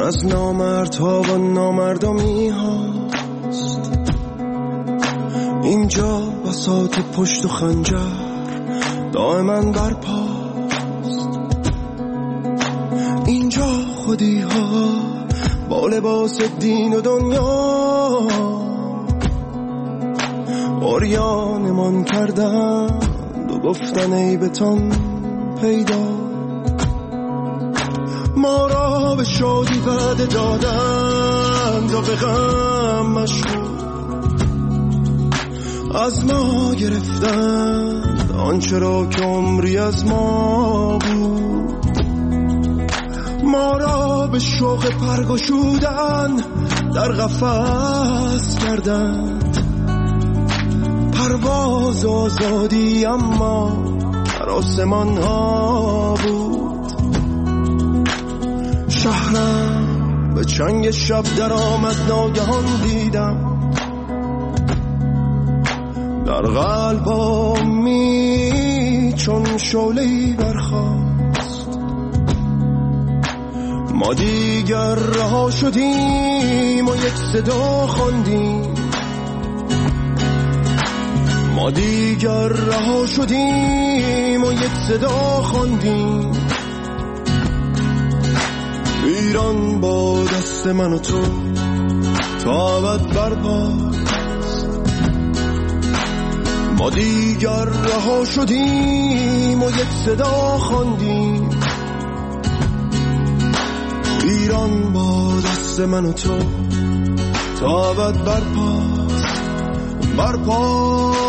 از نامردها و نامردمی هاست. اینجا بساط پشت و خنجر دائما برپاست. اینجا خودی ها با لباس دین و دنیا عریانمان کردند و گفتن عیبتان پیدا. ما را به شادی وعده دادند و به غم مشغول از ما گرفتند آنچه را که عمری از ما بود. ما را به شوق پرگشودن در قفس کردند. پرواز آزادی اما در آسمان ها بود. شهرم به چنگ شب در آمد ناگهان دیدم در قلبامی چون شعله‌ای برخاست. ما دیگر رها شدیم و یک صدا خواندیم. ما دیگر رها شدیم و یک صدا خواندیم. ایران با دست من و تو تا ابد برپاست. ما دیگر رها شدیم و یک صدا خواندیم. ایران با دست من و تو تا ابد برپاست. برپاست.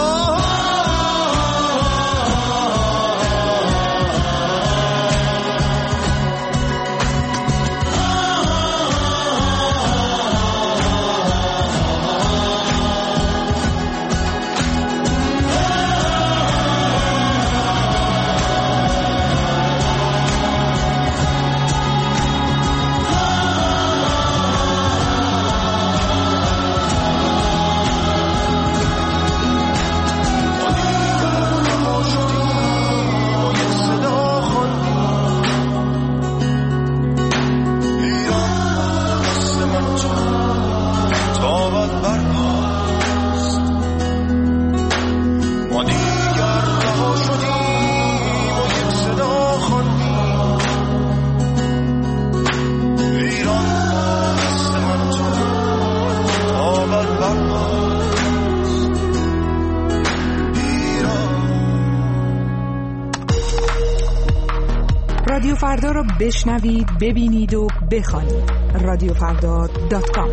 رادیو فردا رو بشنوید، ببینید و بخوانید. radiofrda.com.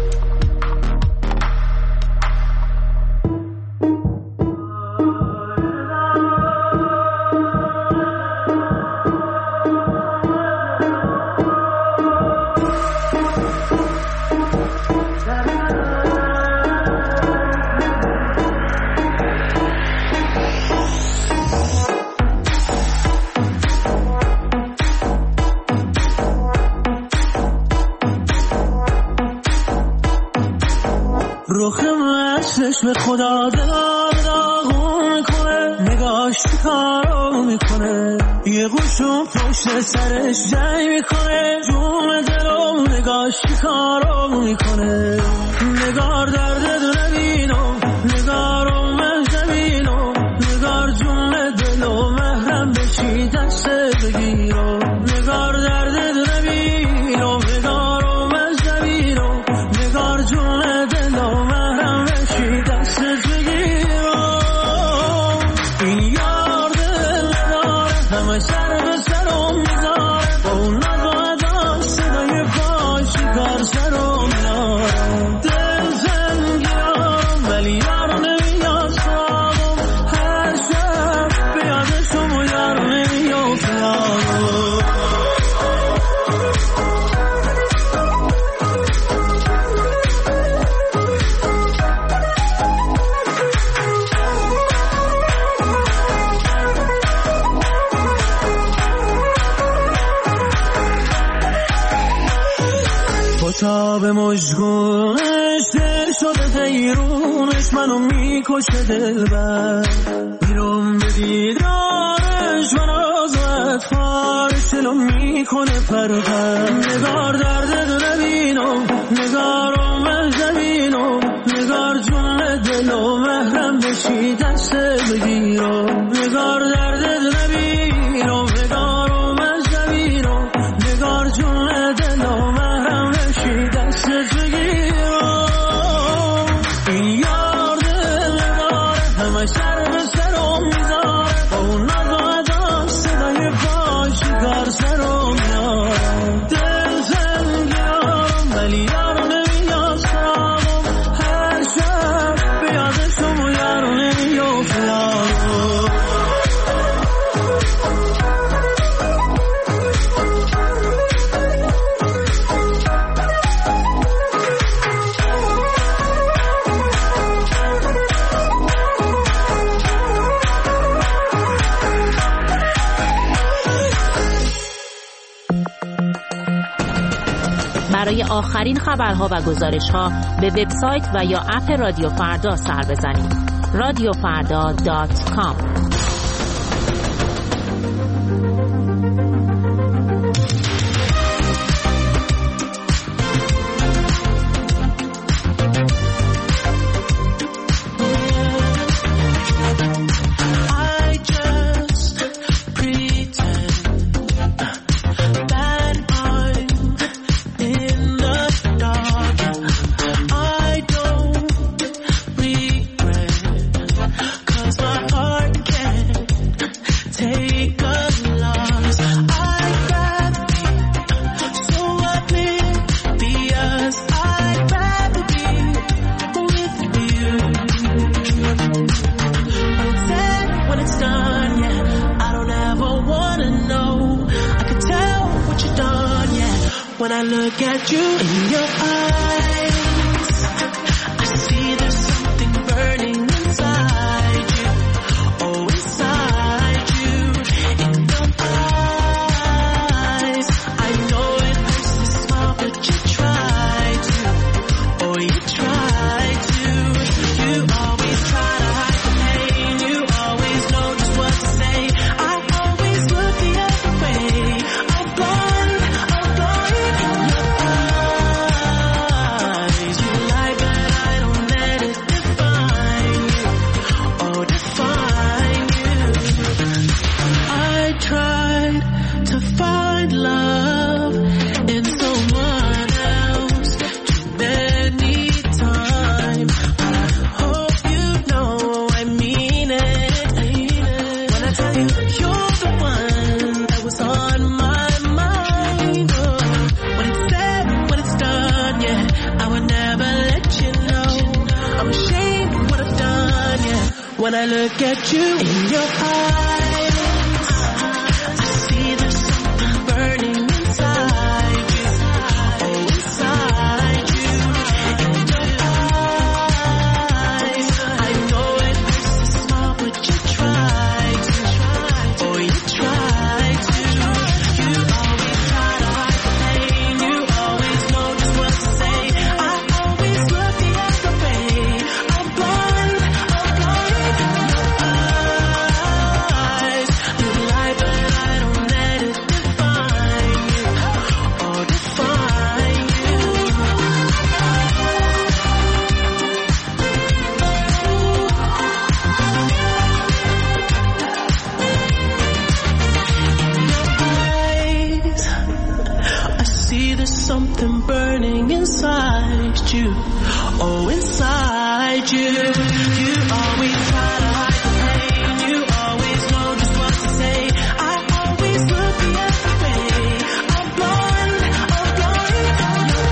چشم خدا داغون میکنه، نگاش کارو میکنه، یه گوشون پشت سرش جنگ میکنه، جون دلو نگاش کارو میکنه. نگار درد دو نبینو، نگارو من زمینو، نگار جون دلو محرم بشی دست بگیرو. نگار درد دو نبینو، نگارو من زمینو، نگار جون دلو محرم بشی دست بگیرو. این یار دل نداره، همه سر به سرم میذاره، با اون نگاه صدای پاش کار سرم میاره. دل زنگیارم ولی یار نمیاد سامم، هر شب به یادشم و یار نمیاد سامم. تا به مژگونش دل شده حیرونش، منو میکشه دلبر. بیرون به دیدارش من آزاد فارش دلو دلم میکنه پرپر. نگار درد دو نبینم، نگارم مهزبینم، نگار جون دل و محرم بشی دست بگیرم. نگار درد دو نبینم، نگارم مهزبینم، نگار جون دل و محرم بشی دست بگیرم. این یار دل نداره همه سر به سرم میذاره، با اون نزاده صدای باشی کار سرم میاره. دل تنگیارم ولی یارو نمیاد سرامم، هر شب به یادشم و یارو نمیافته. برای آخرین خبرها و گزارش‌ها به وبسایت و یا اپ رادیو فردا سر بزنید. radiofarda.com. When I look at you in your eyes, I see there's something burning inside you. Oh, inside you, in your eyes. I know it hurts to smile, but you try to. Oh, you try to. You always try to hide the pain. You always know just what to say. I always look the other way. I'm blind. When I look at you in your eyes, I see there's something burning inside you. Oh, inside you, in your eyes. I know it hurts to smile, but you try to. Oh, you try to. You always try to hide the pain. You always know just what to say. I always look the other way. I'm blind. Something burning inside you. Oh, inside you. You always try to hide the pain. You always know just what to say. I always look the other way. I'm blind. I'm blind. Your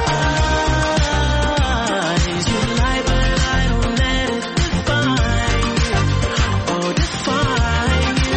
eyes. You lie, but I don't let it define you. Oh, define you.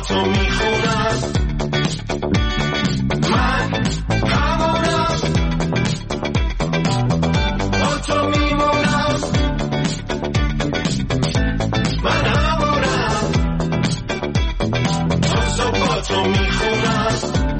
تو میخونم من همونم با تو میمونم من همونم تا صبح با تو میخونم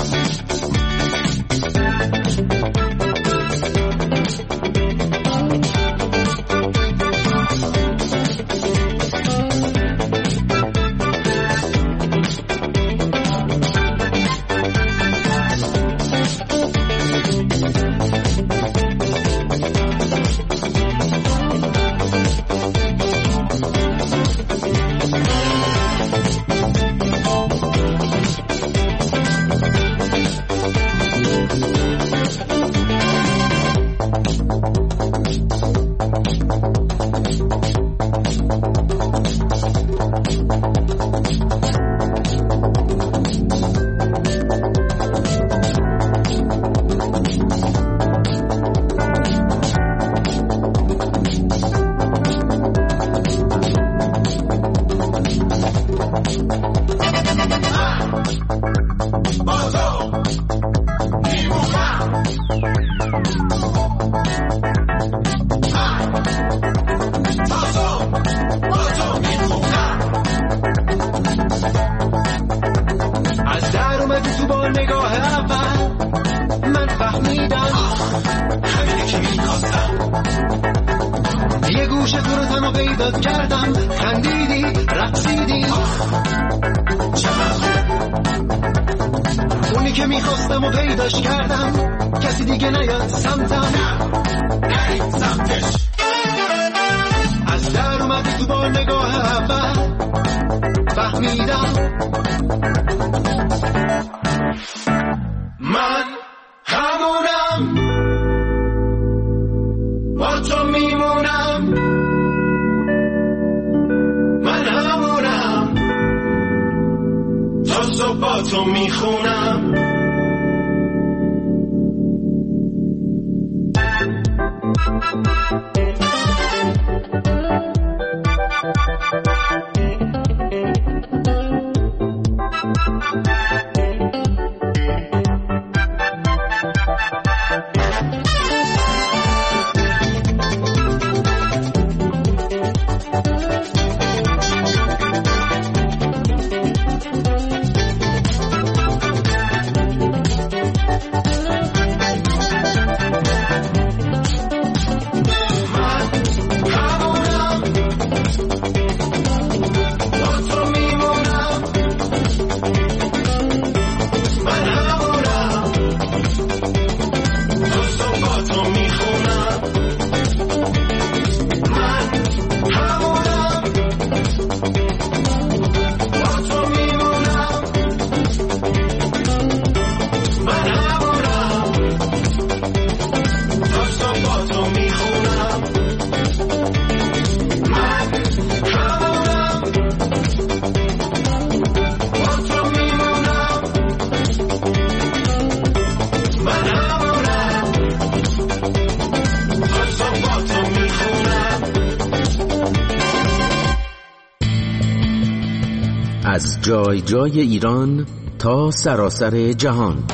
از جای جای ایران تا سراسر جهان،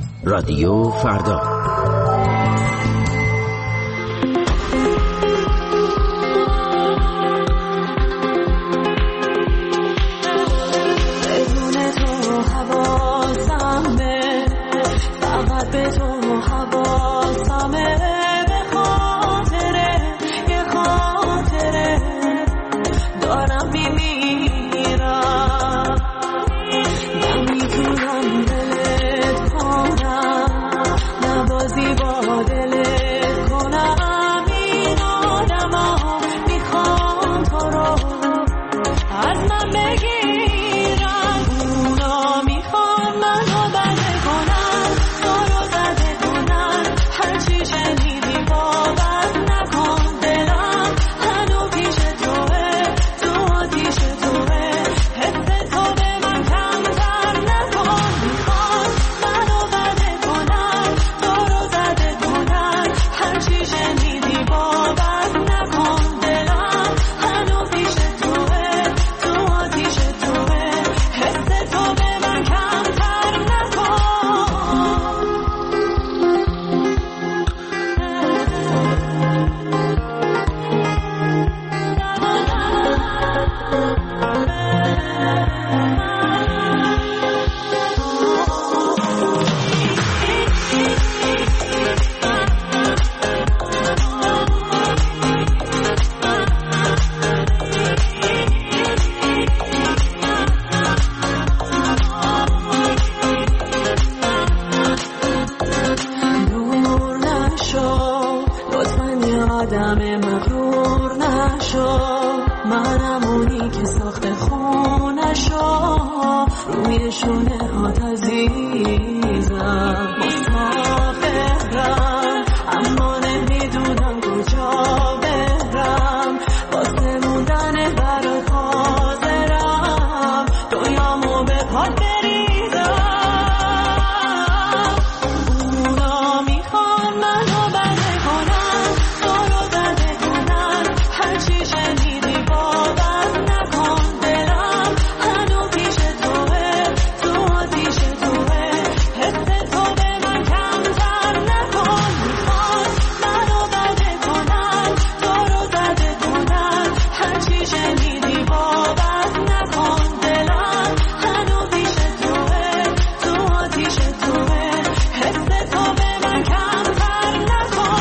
رادیو فردا. نمیتونم دلت کنم شونه هات عزیزم مسافرم اما نمیدونم کجا برم واسه موندن برات حاضرم دنیامو به پات بریزم اونا میخوان منو بده کنن دارو بده کنن هرچی شنیدی باور نکن دلم هنو پیش توه تو آتیش توه حس تو به من کمتر نکن میخوان منو بده کنن دارو بده کنن هرچی شنیدی باور نکن دلم هنو پیش توه تو آتیش توه حس تو به من کمتر نکن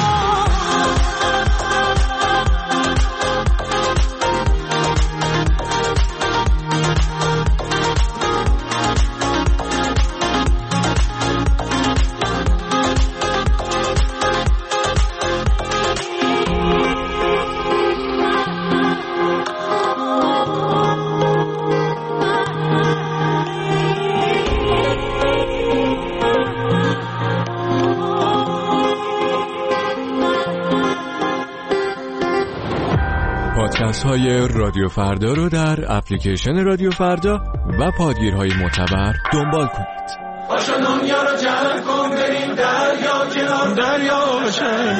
پادکست های رادیو فردا رو در اپلیکیشن رادیو فردا و پادگیرهای معتبر دنبال کنید. باشو دنیا رو جمع کن بریم دریا کنار دریا بشه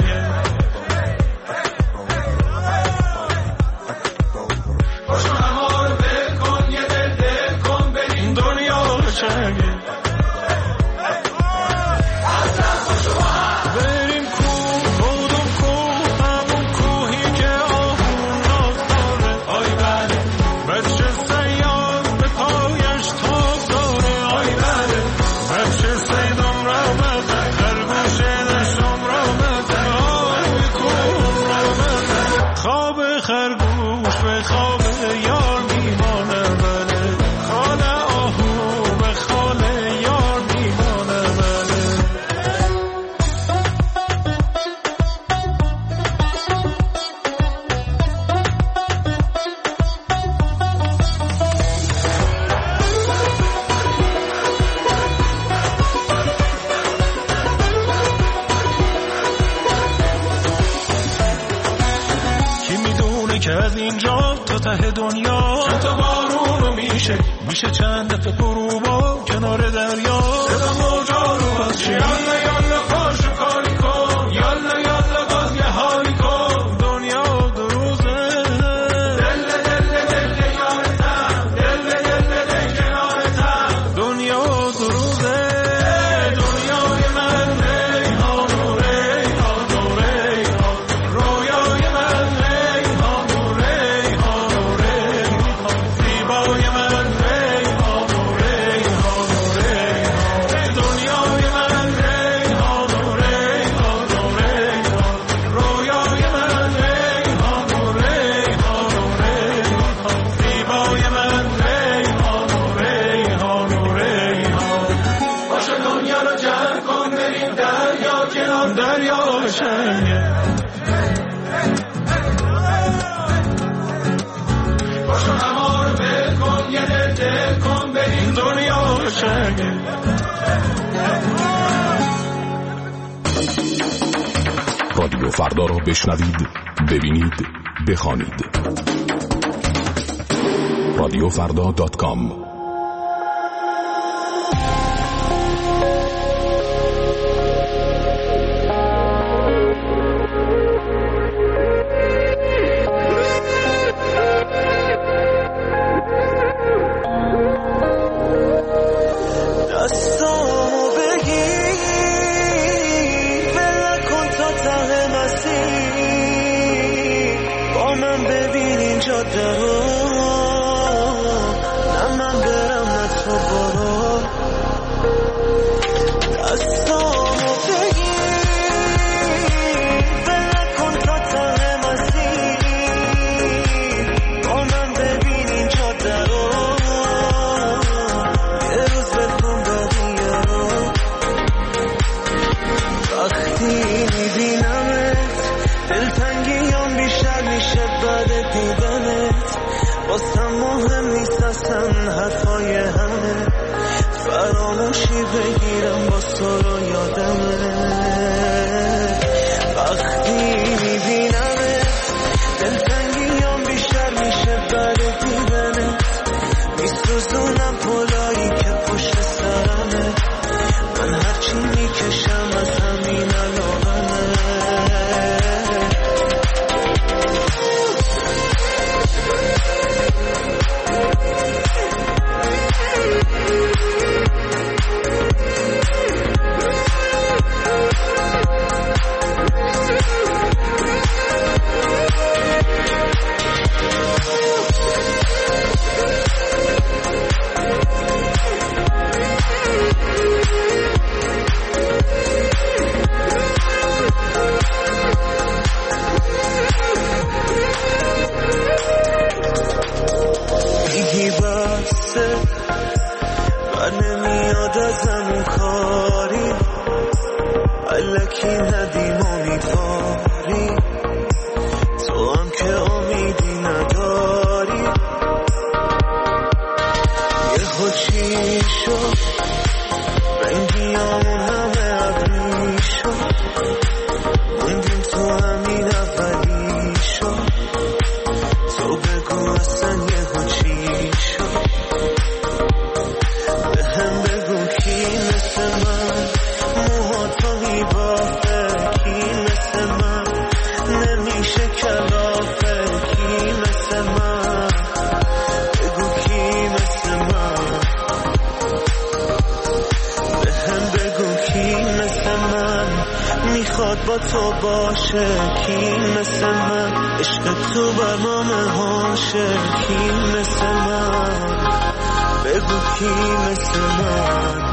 باشو همار بل کن یه دل کن بریم دنیا بشه بریم کوه بودم کوه همون کوهی که آهون ناز داره آی بله بچه سیاد به پایش تاز داره آی بله بچه سیدم رامد خرگوشه دشتم رامد آی کوه رامد خواب خرگوش به خواب یار میمانه بله خانه آهو به خانه یار میمانه بله کی میدونه که از اینجا تا ته دنیا چند تا بارونو میشه چند دفعه غروبا کنار دریا صدا موجا رو از چی یالا یالا پاشو کاری کن یالا یالا باز یه حالی کن دنیا دو روزه دل یارتم دل کنارتم دنیا دو روزه دنیای من ریحان و ریحان و ریحان رویای من ریحان و ریحان و ریحان زیبای من ریحان و ریحان و ریحان دنیای من ریحان و ریحان و ریحان رویای من ریحان و ریحان و ریحان زیبای من ریحان و ریحان و ریحان باشو دنیا رو جمع کن بریم دریا کنار دریا بشه باشو همار بل کن یه دل کن بریم دنیا بشه رادیو فردا رو بشنوید، ببینید، بخوانید. radiofrda.com دستامو بگیر بلد کن تا ته مسیر با من ببین این جاده رو نه من فراموشی بگیرم باز تو رو یادمه. وقتی میبینمه دلتنگیام بیشتر میشه بعد دیدنت. میسوزونم پلایی که پشت سرمه. من هرچی میکشم از همین علاقمه. ازمون کاری الکی ندیم امیدواری. تو هم که امیدی نداری. یه خوچی شد رنگیامون همه ابری شد. موندیم تو همین اولی شد. تو بگو اصلا یه خوچی شد. بهم بگو کی مثل من موها تو میبافه. کی مثل من نمیشه کلافه. کی مثل من بگو کی مثل من. بهم بگو کی مثل من میخواد با تو باشه. کی مثل من عشق تو برنامه هاشه. کی مثل من بگو کی مثل من.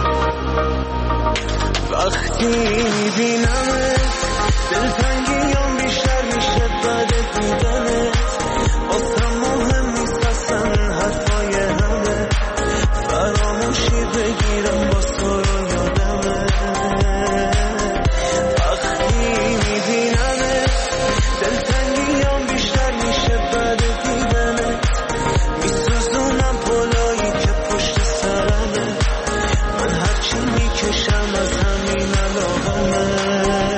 وقتی میبینمت دلتنگیام بیشتر میشه بعد دیدنت. واسم مهم نیست اصلا حرفای همه. فراموشی بگیرم باز تو رو یادمه. وقتی میبینمت دلتنگیام بیشتر میشه بعد دیدنت. میسوزونم پلایی که پشت سرمه. من هرچی میکشم از همین علاقمه.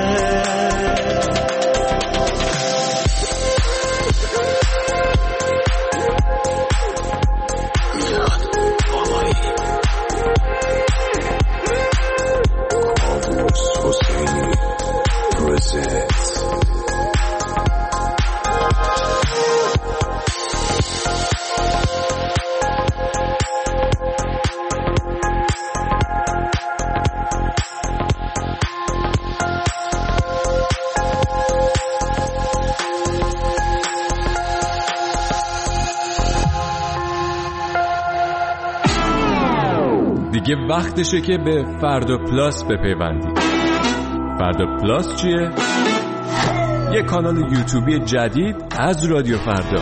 دیگه وقتشه که به فردا پلاس بپیوندید. فردا پلاس چیه؟ یه کانال یوتیوبی جدید از رادیو فردا.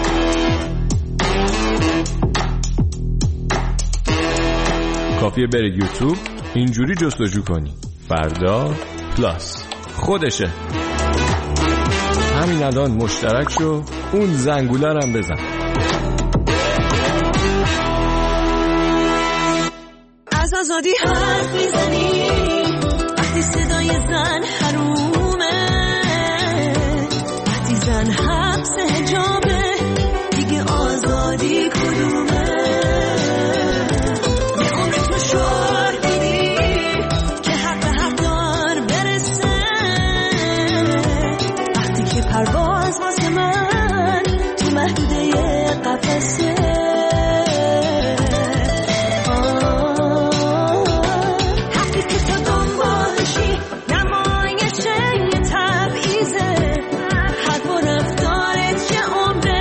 کافیه بره یوتیوب اینجوری جستجو کنی فردا پلاس. خودشه. همین الان مشترک شو، اون زنگوله هم بزن. آزادی حرف میزنی وقتی صدای زن حرومه. وقتی زن حبس حجابه دیگه آزادی کدومه. یه عمر تو شعار دیدی که حق حق دار برسه. وقتی که پرواز واسه من تو محدوده قفسه. نمایش یه تبعیضه. حرف و رفتارت که عمر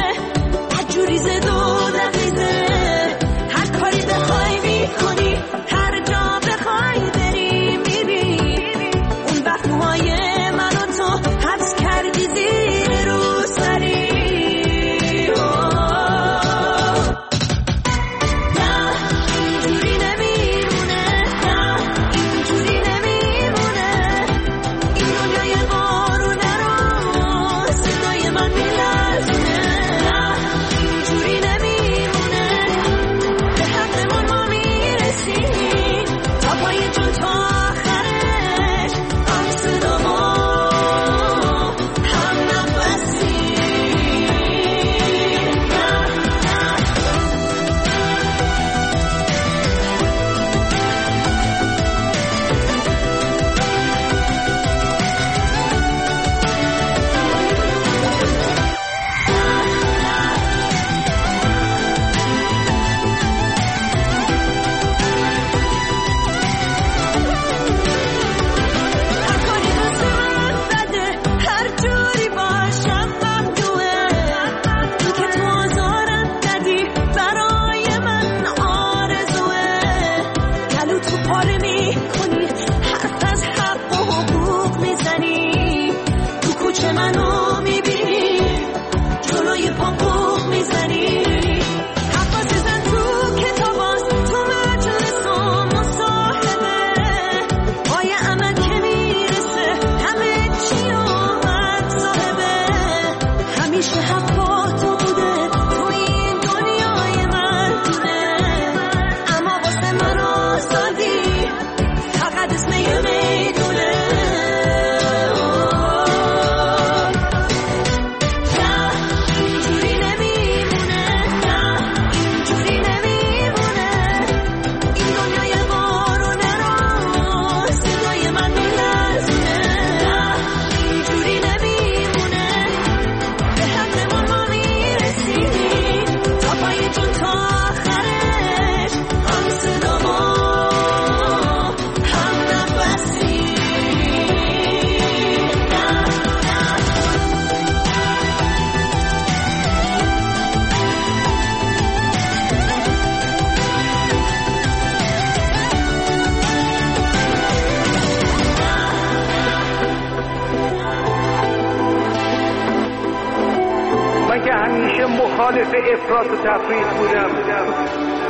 مخالف افراط و تفریط بودم.